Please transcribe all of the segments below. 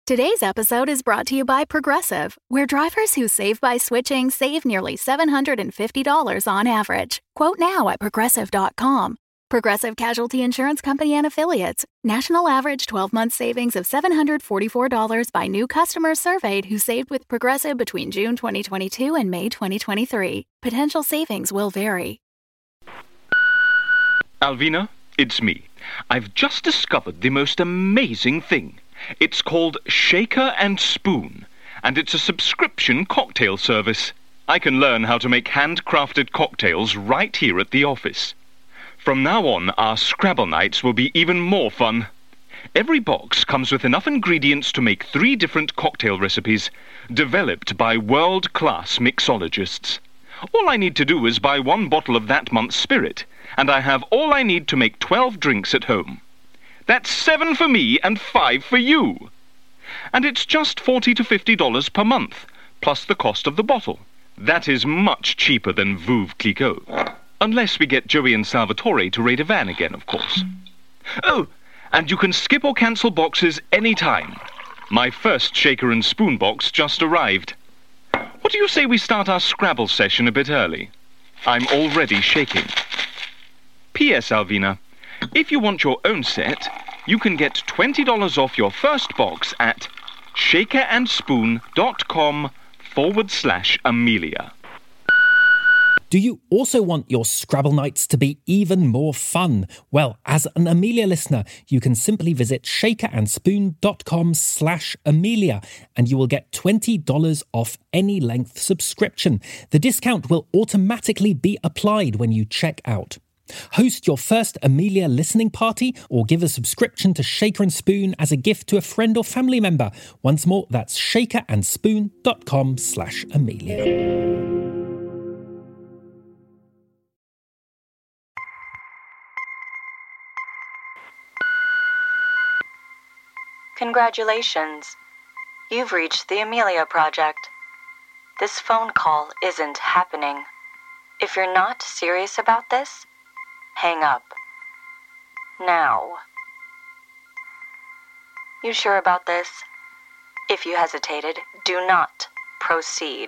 Today's episode is brought to you by Progressive, where drivers who save by switching save nearly $750 on average. Quote now at Progressive.com. Progressive Casualty Insurance Company and Affiliates. National average 12-month savings of $744 by new customers surveyed who saved with Progressive between June 2022 and May 2023. Potential savings will vary. Alvina, it's me. I've just discovered the most amazing thing. It's called Shaker and Spoon, and it's a subscription cocktail service. I can learn how to make handcrafted cocktails right here at the office. From now on, our Scrabble nights will be even more fun. Every box comes with enough ingredients to make 3 different cocktail recipes, developed by world-class mixologists. All I need to do is buy 1 bottle of that month's spirit, and I have all I need to make 12 drinks at home. That's 7 for me and 5 for you. And it's just $40 to $50 per month, plus the cost of the bottle. That is much cheaper than Veuve Clicquot. Unless we get Joey and Salvatore to raid a van again, of course. Oh, and you can skip or cancel boxes any time. My first Shaker and Spoon box just arrived. What do you say we start our Scrabble session a bit early? I'm already shaking. P.S. Alvina, if you want your own set, you can get $20 off your first box at shakerandspoon.com/Amelia. Do you also want your Scrabble nights to be even more fun? Well, as an Amelia listener, you can simply visit shakerandspoon.com/Amelia and you will get $20 off any length subscription. The discount will automatically be applied when you check out. Host your first Amelia listening party or give a subscription to Shaker and Spoon as a gift to a friend or family member. Once more, that's shakerandspoon.com/Amelia. Congratulations. You've reached the Amelia Project. This phone call isn't happening. If you're not serious about this, hang up. Now. You sure about this? If you hesitated, do not proceed.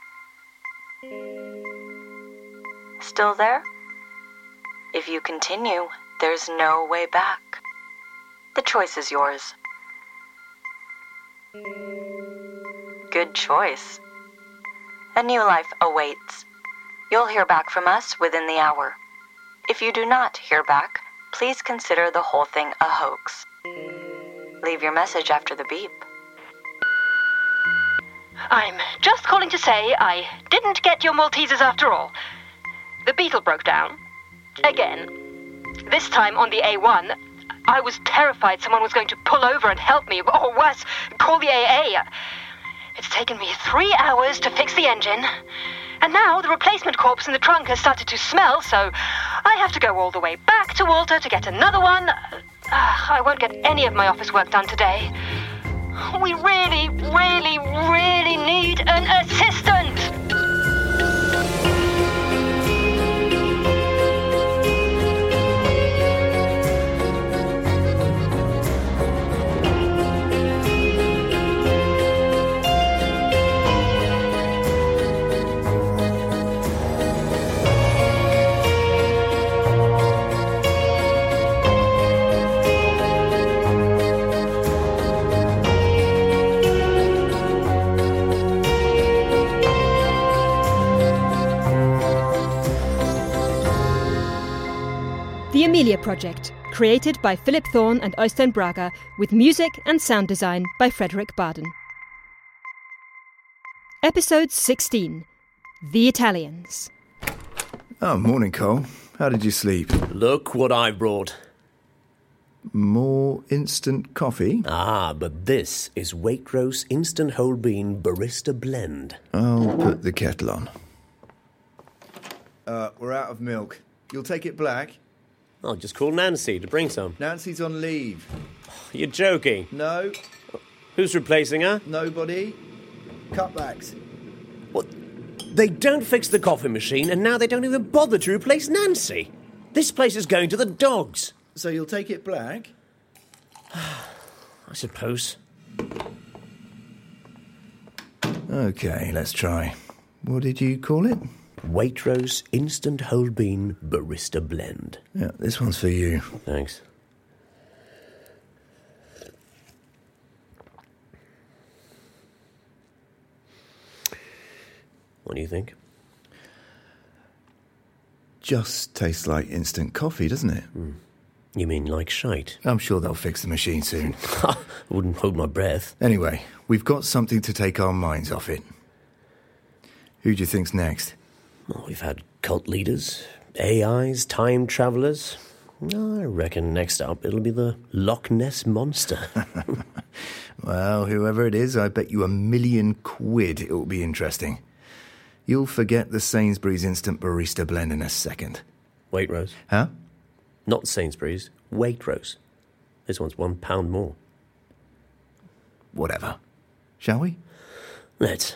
Still there? If you continue, there's no way back. The choice is yours. Good choice. A new life awaits. You'll hear back from us within the hour. If you do not hear back, please consider the whole thing a hoax. Leave your message after the beep. I'm just calling to say I didn't get your Maltesers after all. The Beetle broke down. Again. This time on the A1. I was terrified someone was going to pull over and help me, or worse, call the AA. It's taken me 3 hours to fix the engine. And now the replacement corpse in the trunk has started to smell, so I have to go all the way back to Walter to get another one. I won't get any of my office work done today. We really, really, really need an assistant. The Amelia Project, created by Philip Thorne and Øystein Braga, with music and sound design by Frederick Barden. Episode 16, The Italians. Oh, morning, Cole. How did you sleep? Look what I brought. More instant coffee? Ah, but this is Waitrose Instant Whole Bean Barista Blend. I'll put the kettle on. We're out of milk. You'll take it black? I'll just call Nancy to bring some. Nancy's on leave. You're joking. No. Who's replacing her? Nobody. Cutbacks. What? They don't fix the coffee machine, and now they don't even bother to replace Nancy. This place is going to the dogs. So you'll take it black? I suppose. Okay, let's try. What did you call it? Waitrose Instant Whole Bean Barista Blend. Yeah, this one's for you. Thanks. What do you think? Just tastes like instant coffee, doesn't it? You mean like shite? I'm sure they'll fix the machine soon. I wouldn't hold my breath. Anyway, we've got something to take our minds off it. Who do you think's next? Well, we've had cult leaders, AIs, time travellers. I reckon next up it'll be the Loch Ness Monster. Well, whoever it is, I bet you £1 million it'll be interesting. You'll forget the Sainsbury's Instant Barista Blend in a second. Waitrose. Huh? Not Sainsbury's, Waitrose. This one's £1 more. Whatever. Shall we? Let's.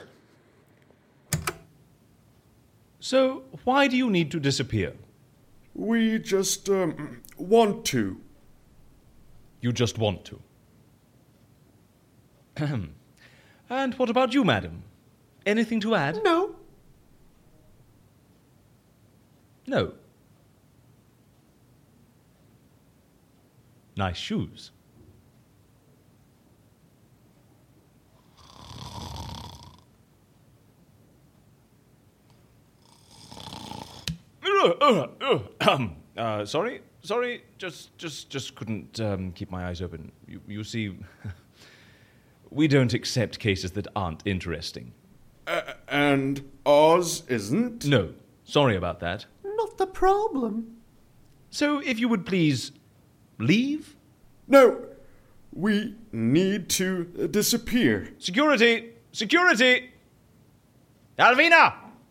So, why do you need to disappear? We just, want to. You just want to. And what about you, madam? Anything to add? No. No. Nice shoes. Sorry, just couldn't keep my eyes open. You see, we don't accept cases that aren't interesting. And Oz isn't? No, sorry about that. Not the problem. So, if you would please leave? No, we need to disappear. Security! Security! Alvina!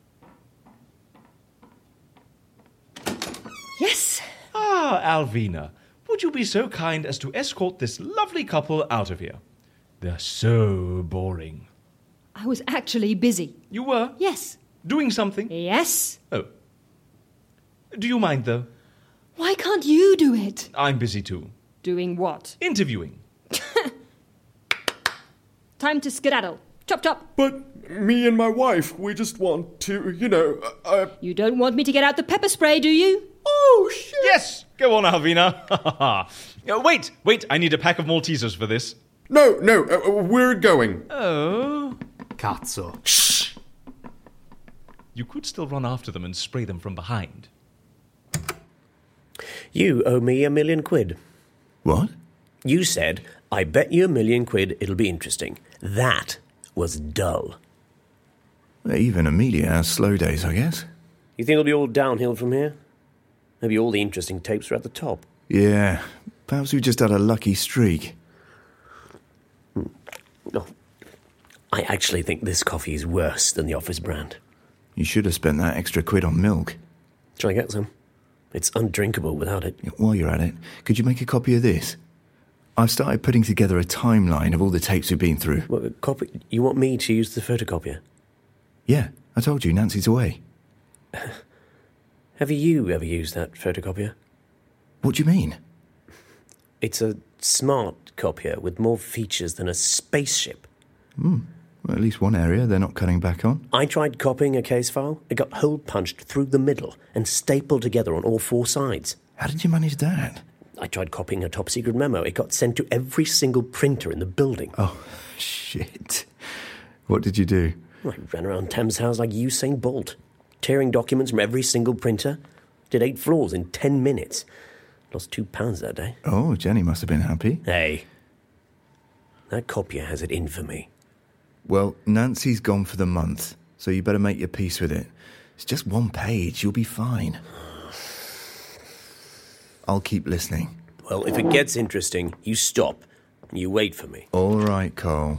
Yes? Ah, Alvina, would you be so kind as to escort this lovely couple out of here? They're so boring. I was actually busy. You were? Yes. Doing something? Yes. Oh. Do you mind, though? Why can't you do it? I'm busy, too. Doing what? Interviewing. Time to skedaddle. Chop, chop. But me and my wife, we just want to, You don't want me to get out the pepper spray, do you? Oh, shit! Yes! Go on, Alvina. Wait, I need a pack of Maltesers for this. No, we're going. Oh. Cazzo. Shh! You could still run after them and spray them from behind. You owe me £1 million. What? You said, I bet you £1 million it'll be interesting. That was dull. Even Amelia has slow days, I guess. You think it'll be all downhill from here? Maybe all the interesting tapes are at the top. Yeah, perhaps we just had a lucky streak. No, I actually think this coffee is worse than the Office brand. You should have spent that extra £1 on milk. Shall I get some? It's undrinkable without it. While you're at it, could you make a copy of this? I've started putting together a timeline of all the tapes we've been through. What, copy? You want me to use the photocopier? Yeah, I told you, Nancy's away. Have you ever used that photocopier? What do you mean? It's a smart copier with more features than a spaceship. Well, at least one area they're not cutting back on. I tried copying a case file. It got hole punched through the middle and stapled together on all 4 sides. How did you manage that? I tried copying a top-secret memo. It got sent to every single printer in the building. Oh, shit. What did you do? I ran around Thames House like Usain Bolt, tearing documents from every single printer. Did 8 floors in 10 minutes. Lost £2 that day. Oh, Jenny must have been happy. Hey, that copier has it in for me. Well, Nancy's gone for the month, so you better make your peace with it. It's just 1 page. You'll be fine. I'll keep listening. Well, if it gets interesting, you stop. You wait for me. All right, Cole.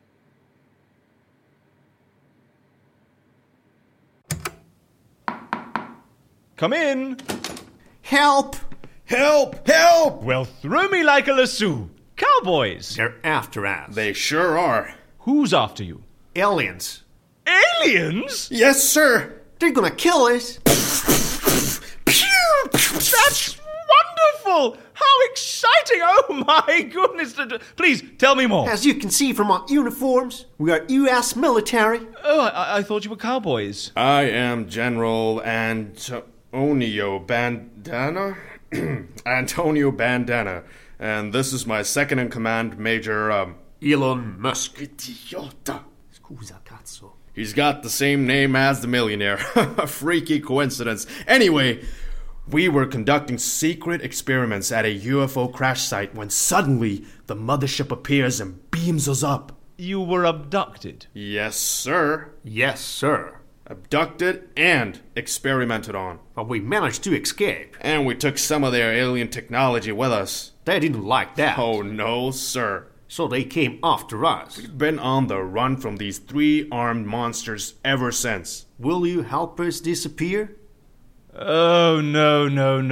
Come in. Help! Help! Help! Well, throw me like a lasso. Cowboys. They're after us. They sure are. Who's after you? Aliens. Aliens? Yes, sir. They're gonna kill us. That's wonderful! delightful! How exciting! Oh my goodness! Please, tell me more. As you can see from our uniforms, we are U.S. military. Oh, I thought you were cowboys. I am General Antonio Bandana. Antonio Bandana. And this is my second-in-command, Major, Elon Musk. Idiota. Scusa, cazzo. He's got the same name as the millionaire. A freaky coincidence. Anyway, we were conducting secret experiments at a UFO crash site when suddenly the mothership appears and beams us up. You were abducted? Yes, sir. Yes, sir. Abducted and experimented on. But we managed to escape. And we took some of their alien technology with us. They didn't like that. Oh, no, sir. So they came after us. We've been on the run from these 3 armed monsters ever since. Will you help us disappear? Oh, no.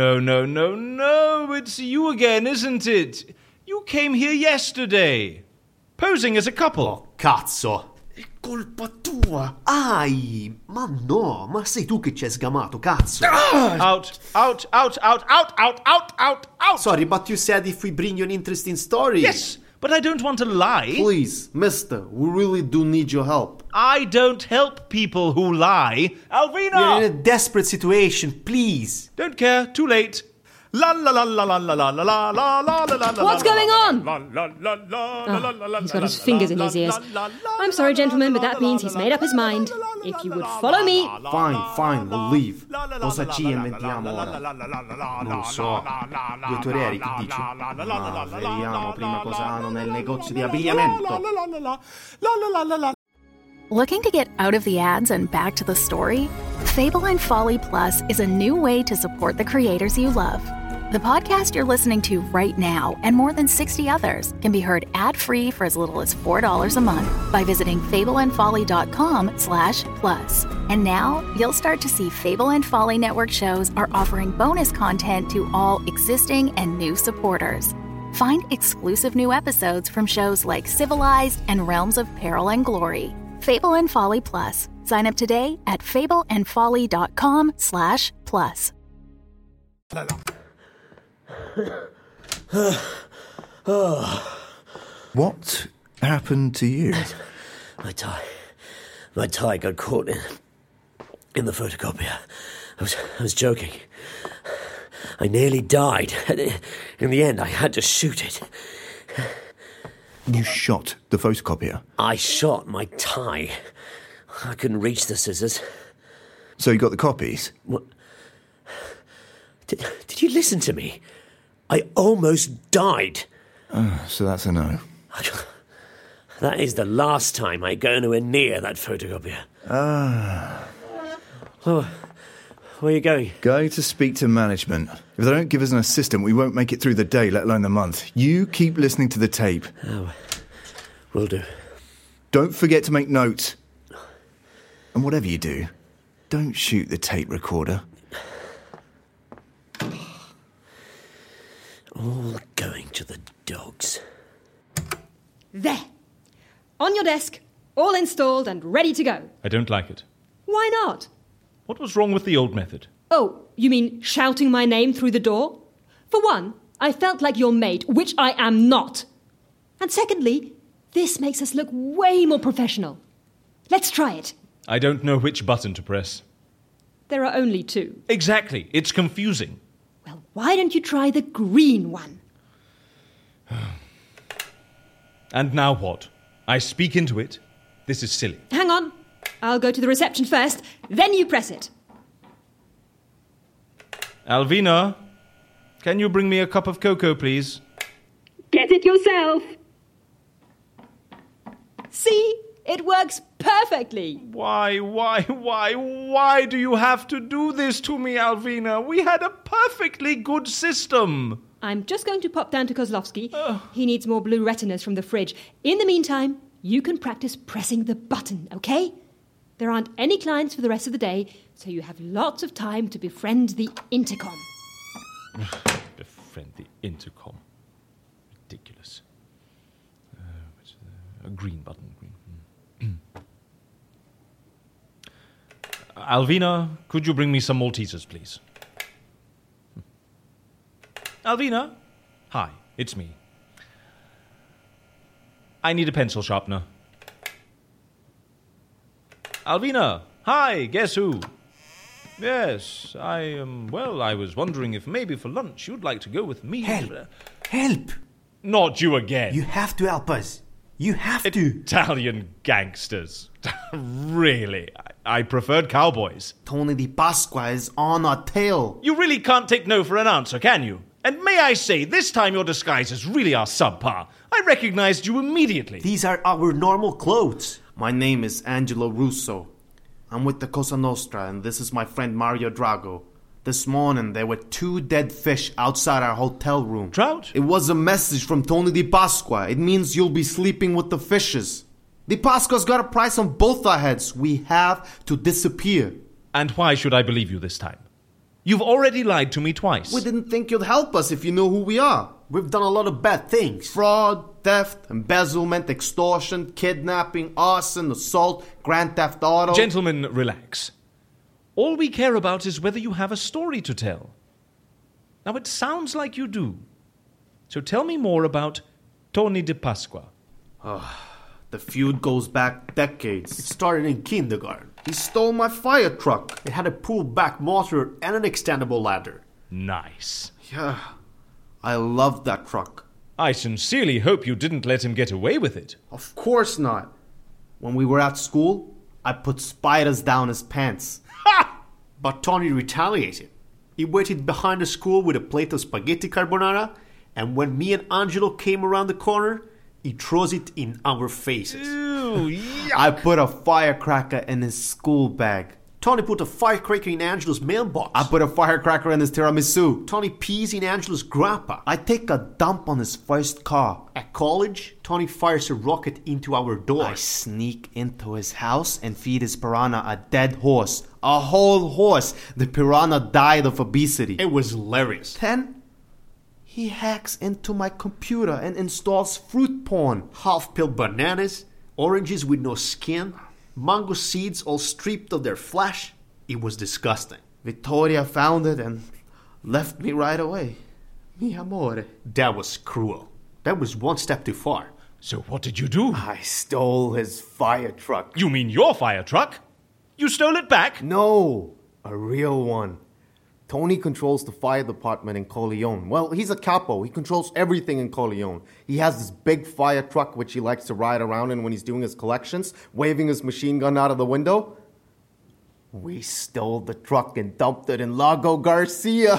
It's you again, isn't it? You came here yesterday. Posing as a couple. Oh, cazzo. È colpa tua. Ai, ma no, ma sei tu che ci hai sgamato, cazzo. Out. Sorry, but you said if we bring you an interesting story. Yes, but I don't want to lie. Please, mister, we really do need your help. I don't help people who lie. Alvina! We're in a desperate situation, please. Don't care, too late. La la la la la la la la la la la la. What's going on? He's got his fingers in his ears. I'm sorry, gentlemen, but that means he's made up his mind. If you would follow me... Fine, we'll leave. Cosa ci inventiamo ora? Non lo so. Dottor Eric, che dici? Ma vediamo prima cosa hanno nel negozio di abbigliamento. Looking to get out of the ads and back to the story? Fable and Folly Plus is a new way to support the creators you love. The podcast you're listening to right now and more than 60 others can be heard ad-free for as little as $4 a month by visiting fableandfolly.com/plus. And now you'll start to see Fable and Folly Network shows are offering bonus content to all existing and new supporters. Find exclusive new episodes from shows like Civilized and Realms of Peril and Glory. Fable and Folly Plus. Sign up today at fableandfolly.com/plus. What happened to you? My tie got caught in the photocopier. I was joking. I nearly died. In the end, I had to shoot it. You shot the photocopier? I shot my tie. I couldn't reach the scissors. So you got the copies? What? Did you listen to me? I almost died. Oh, so that's a no. That is the last time I go anywhere near that photocopier. Oh, where are you going? Going to speak to management. If they don't give us an assistant, we won't make it through the day, let alone the month. You keep listening to the tape. Oh, will do. Don't forget to make notes. And whatever you do, don't shoot the tape recorder. All going to the dogs. There. On your desk, all installed and ready to go. I don't like it. Why not? What was wrong with the old method? Oh, you mean shouting my name through the door? For one, I felt like your maid, which I am not. And secondly, this makes us look way more professional. Let's try it. I don't know which button to press. There are only 2. Exactly. It's confusing. Well, why don't you try the green one? And now what? I speak into it? This is silly. Hang on. I'll go to the reception first, then you press it. Alvina, can you bring me a cup of cocoa, please? Get it yourself. See? It works perfectly. Why do you have to do this to me, Alvina? We had a perfectly good system. I'm just going to pop down to Kozlovsky. He needs more blue retinas from the fridge. In the meantime, you can practice pressing the button, okay? There aren't any clients for the rest of the day, so you have lots of time to befriend the intercom. Befriend the intercom. Ridiculous. A green button. Alvina, could you bring me some Maltesers, please? Alvina? Hi, it's me. I need a pencil sharpener. Alvina? Hi, guess who? Yes, I was wondering if maybe for lunch you'd like to go with me. Help! Not you again. You have to help us. You have to. Italian gangsters. Really? I preferred cowboys. Tony Di Pasqua is on our tail. You really can't take no for an answer, can you? And may I say, this time your disguises really are subpar. I recognized you immediately. These are our normal clothes. My name is Angelo Russo. I'm with the Cosa Nostra, and this is my friend Mario Drago. This morning, there were 2 dead fish outside our hotel room. Trout? It was a message from Tony Di Pasqua. It means you'll be sleeping with the fishes. Di Pasqua's got a price on both our heads. We have to disappear. And why should I believe you this time? You've already lied to me twice. We didn't think you'd help us if you knew who we are. We've done a lot of bad things. Fraud, theft, embezzlement, extortion, kidnapping, arson, assault, grand theft auto. Gentlemen, relax. All we care about is whether you have a story to tell. Now, it sounds like you do. So tell me more about Tony Di Pasqua. The feud goes back decades. It started in kindergarten. He stole my fire truck. It had a pull-back motor and an extendable ladder. Nice. Yeah, I loved that truck. I sincerely hope you didn't let him get away with it. Of course not. When we were at school, I put spiders down his pants. Ha! But Tony retaliated. He waited behind the school with a plate of spaghetti carbonara, and when me and Angelo came around the corner, he throws it in our faces. Ew, yuck. I put a firecracker in his school bag. Tony put a firecracker in Angelo's mailbox. I put a firecracker in his tiramisu. Tony pees in Angelo's grappa. I take a dump on his first car. At college, Tony fires a rocket into our door. I sneak into his house and feed his piranha a dead horse. A whole horse. The piranha died of obesity. It was hilarious. Then he hacks into my computer and installs fruit porn. Half-peeled bananas, oranges with no skin, mango seeds all stripped of their flesh. It was disgusting. Vittoria found it and left me right away. Mi amore. That was cruel. That was one step too far. So what did you do? I stole his fire truck. You mean your fire truck? You stole it back? No, a real one. Tony controls the fire department in Corleone. Well, he's a capo. He controls everything in Corleone. He has this big fire truck which he likes to ride around in when he's doing his collections, waving his machine gun out of the window. We stole the truck and dumped it in Lago Garcia.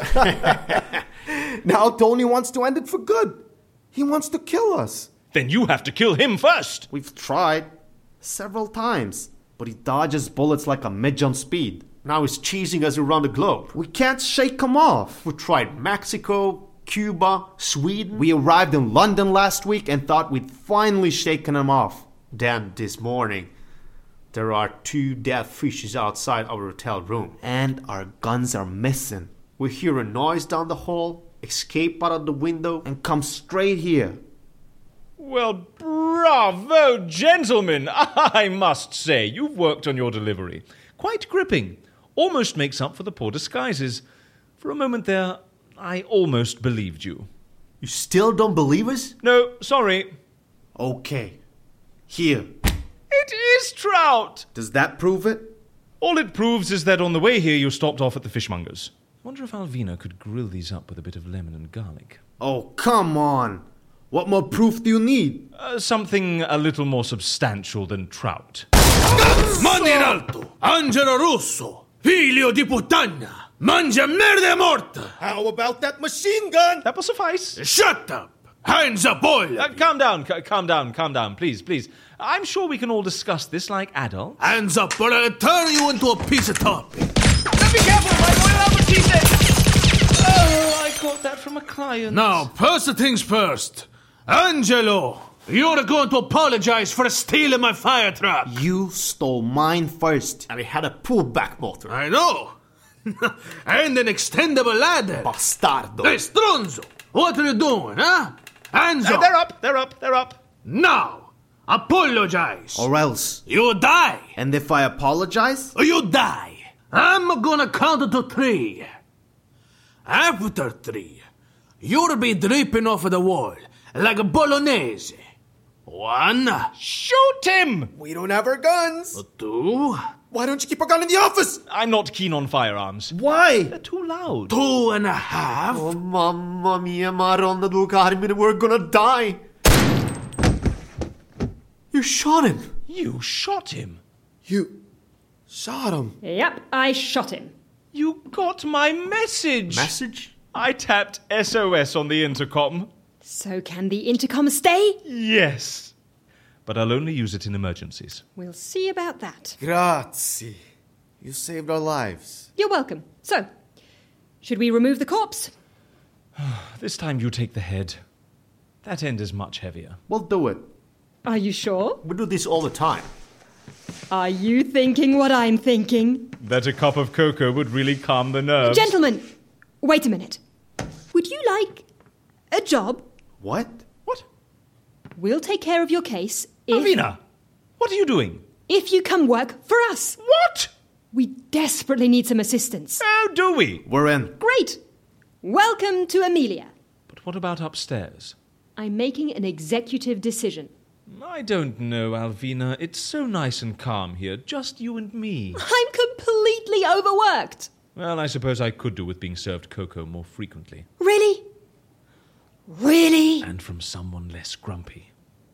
Now Tony wants to end it for good. He wants to kill us. Then you have to kill him first. We've tried several times, but he dodges bullets like a midge on speed. Now he's chasing us around the globe. We can't shake him off. We tried Mexico, Cuba, Sweden. We arrived in London last week and thought we'd finally shaken him off. Then this morning, there are 2 dead fishes outside our hotel room. And our guns are missing. We hear a noise down the hall, escape out of the window, and come straight here. Well, bravo, gentlemen! I must say, you've worked on your delivery. Quite gripping. Almost makes up for the poor disguises. For a moment there, I almost believed you. You still don't believe us? No, sorry. Okay. Here. It is trout! Does that prove it? All it proves is that on the way here you stopped off at the fishmonger's. I wonder if Alvina could grill these up with a bit of lemon and garlic. Oh, come on! What more proof do you need? Something a little more substantial than trout. Mani in alto! Angelo Russo! Figlio di puttana! Mangia merda morta! How about that machine gun? That will suffice. Shut up! Hands up, boy! Calm down, please. I'm sure we can all discuss this like adults. Hands up, or I'll turn you into a piece of topping! Be careful, my boy, what she said! Oh, I got that from a client. Now, first things first. Angelo, you're going to apologize for stealing my fire truck. You stole mine first. And it had a pullback motor. I know. And an extendable ladder. Bastardo. Hey, Stronzo, what are you doing, huh? Hands up. They're up. Now, apologize. Or else. You die. And if I apologize? You die. I'm gonna count to 3. After 3, You'll be dripping off of the wall like a bolognese. 1. Shoot him! We don't have our guns. 2. Why don't you keep a gun in the office? I'm not keen on firearms. Why? They're too loud. 2.5. Oh, mamma mia, Maronna Ducarmine, we're gonna die. You shot him. You shot him. You shot him. Yep, I shot him. You got my message. Message? I tapped SOS on the intercom. So can the intercom stay? Yes. But I'll only use it in emergencies. We'll see about that. Grazie. You saved our lives. You're welcome. So, should we remove the corpse? This time you take the head. That end is much heavier. We'll do it. Are you sure? We do this all the time. Are you thinking what I'm thinking? That a cup of cocoa would really calm the nerves. Gentlemen, wait a minute. Would you like a job? What? What? We'll take care of your case if... Alvina, what are you doing? If you come work for us. What? We desperately need some assistance. Oh, do we? We're in. Great. Welcome to Amelia. But what about upstairs? I'm making an executive decision. I don't know, Alvina. It's so nice and calm here. Just you and me. I'm completely overworked. Well, I suppose I could do with being served cocoa more frequently. Really? Really? And from someone less grumpy.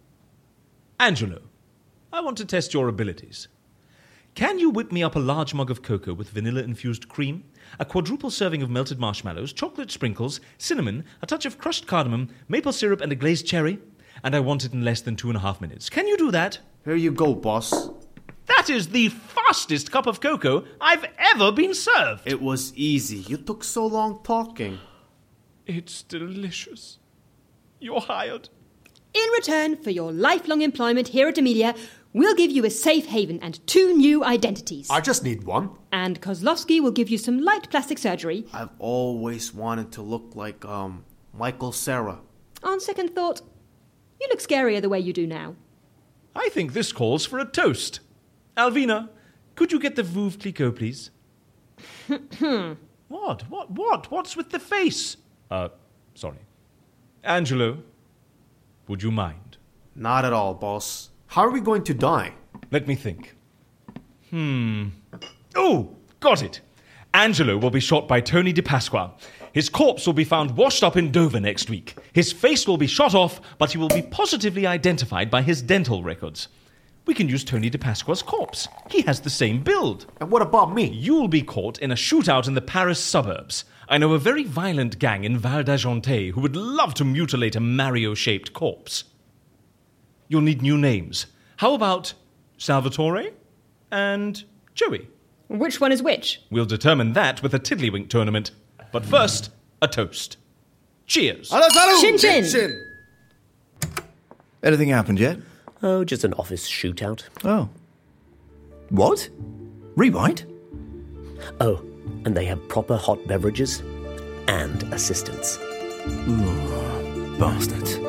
Angelo, I want to test your abilities. Can you whip me up a large mug of cocoa with vanilla-infused cream, a quadruple serving of melted marshmallows, chocolate sprinkles, cinnamon, a touch of crushed cardamom, maple syrup, and a glazed cherry? And I want it in less than 2.5 minutes. Can you do that? Here you go, boss. That is the fastest cup of cocoa I've ever been served. It was easy. You took so long talking. It's delicious. You're hired. In return for your lifelong employment here at Amelia, we'll give you a safe haven and 2 new identities. I just need one. And Kozlovsky will give you some light plastic surgery. I've always wanted to look like, Michael Cera. On second thought, you look scarier the way you do now. I think this calls for a toast. Alvina, could you get the Veuve Clicquot, please? What? What's with the face? Sorry. Angelo, would you mind? Not at all, boss. How are we going to die? Let me think. Oh, got it. Angelo will be shot by Tony DePasqua. His corpse will be found washed up in Dover next week. His face will be shot off, but he will be positively identified by his dental records. We can use Tony DePasqua's corpse. He has the same build. And what about me? You'll be caught in a shootout in the Paris suburbs. I know a very violent gang in Val d'Argenteuil who would love to mutilate a Mario-shaped corpse. You'll need new names. How about Salvatore and Joey? Which one is which? We'll determine that with a Tiddlywink tournament. But first, a toast. Cheers. Chin chin. Anything happened yet? Oh, just an office shootout. Oh. What? Rewind? Oh, and they have proper hot beverages and assistants. Ooh, bastards.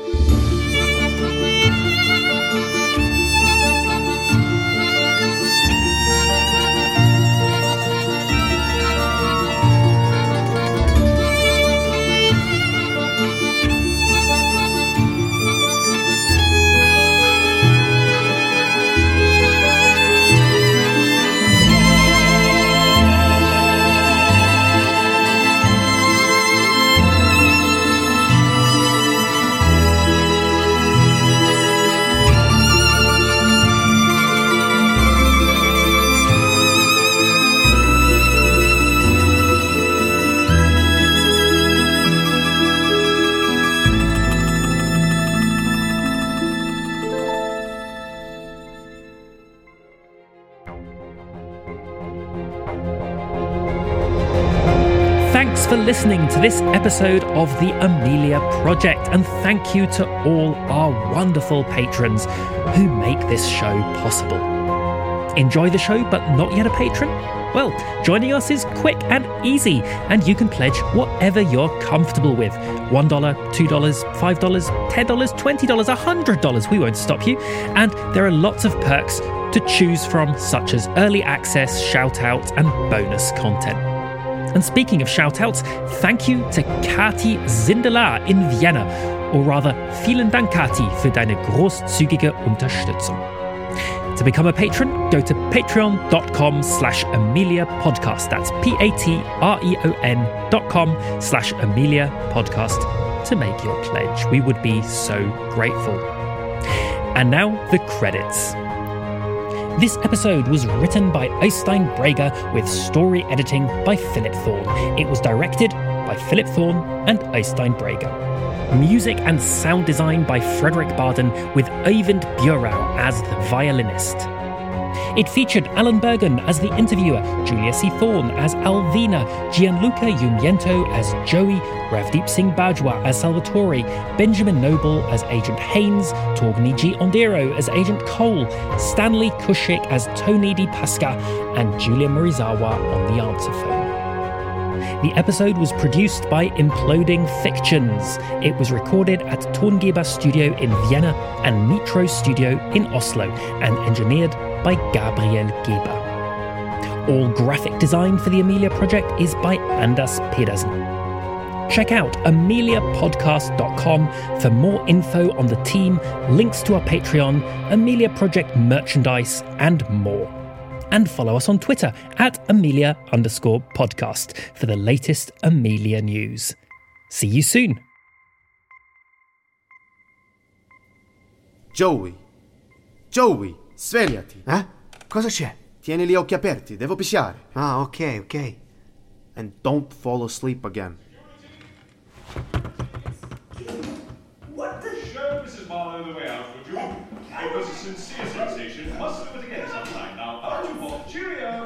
Thanks for listening to this episode of the Amelia Project, and thank you to all our wonderful patrons who make this show possible. Enjoy the show but not yet a patron? Well, joining us is quick and easy, and you can pledge whatever you're comfortable with. $1, $2, $5, $10, $20, $100, we won't stop you. And there are lots of perks to choose from, such as early access, shout-outs, and bonus content. And speaking of shout-outs, thank you to Kati Zindelar in Vienna. Or rather, vielen Dank, Kati, für deine großzügige Unterstützung. To become a patron, go to patreon.com/Amelia Podcast. That's patreon.com/Amelia Podcast to make your pledge. We would be so grateful. And now, the credits. This episode was written by Øystein Breger with story editing by Philip Thorne. It was directed by Philip Thorne and Øystein Breger. Music and sound design by Frederick Barden with Øyvind Bjørau as the violinist. It featured Alan Bergen as the interviewer, Julia C. Thorne as Alvina, Gianluca Jumiento as Joey, Ravdeep Singh Bajwa as Salvatore, Benjamin Noble as Agent Haynes, Torgniji Ondero as Agent Cole, Stanley Kushik as Tony Di Pasca, and Julia Morizawa on the answer phone. The episode was produced by Imploding Fictions. It was recorded at Tongeber Studio in Vienna and Nitro Studio in Oslo and engineered by Gabriel Geber. All graphic design for the Amelia project is by Anders Pedersen. Check out ameliapodcast.com for more info on the team, links to our Patreon, Amelia Project merchandise, and more. And follow us on Twitter at Amelia_podcast for the latest Amelia news. See you soon. Joey, svegliati. Cosa c'è? Tieni gli occhi aperti, devo pisciare. Ah, ok. And don't fall asleep again. What the show, Mrs. Marlowe, the way out, would you? It was a sincere sensation. Must do it again sometime. Now, up to Bob. Cheerio!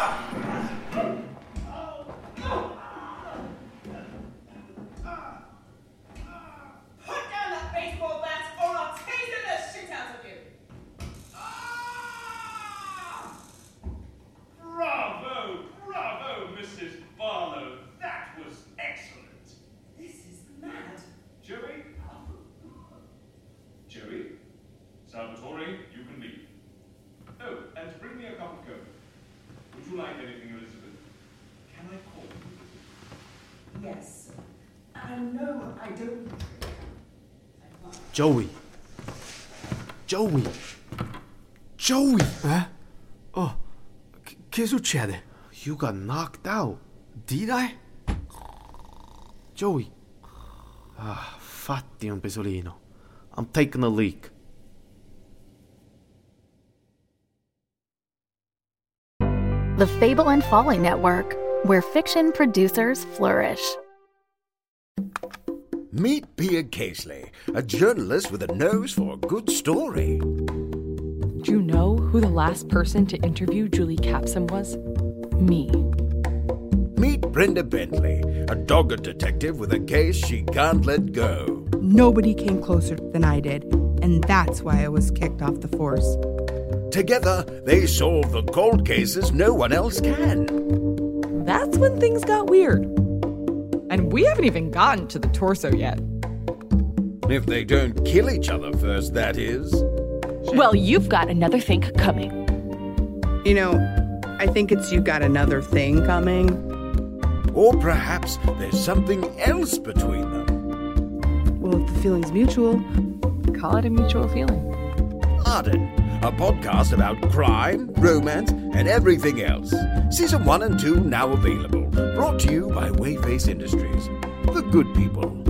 Put down that baseball bat or I'll taser the shit out of you! Bravo, Mrs. Barlow. That was excellent. This is mad. Joey? Salvatore, you can leave. Oh, and bring me a cup of coke. Would you like anything, Elizabeth? Can I call you? Yes. No, I don't. Joey! Oh, che succede? You got knocked out. Did I? Joey. Fatti un pesolino. I'm taking a leak. The Fable and Folly Network, where fiction producers flourish. Meet Pia Casely, a journalist with a nose for a good story. Do you know who the last person to interview Julie Capsum was? Me. Meet Brenda Bentley, a dogged detective with a case she can't let go. Nobody came closer than I did, and that's why I was kicked off the force. Together, they solve the cold cases no one else can. That's when things got weird. And we haven't even gotten to the torso yet. If they don't kill each other first, that is. Well, you've got another thing coming. You know, I think it's you got another thing coming. Or perhaps there's something else between them. Well, if the feeling's mutual, call it a mutual feeling. Arden, a podcast about crime, romance, and everything else. Season 1 and 2 now available. Brought to you by Wayface Industries. The good people.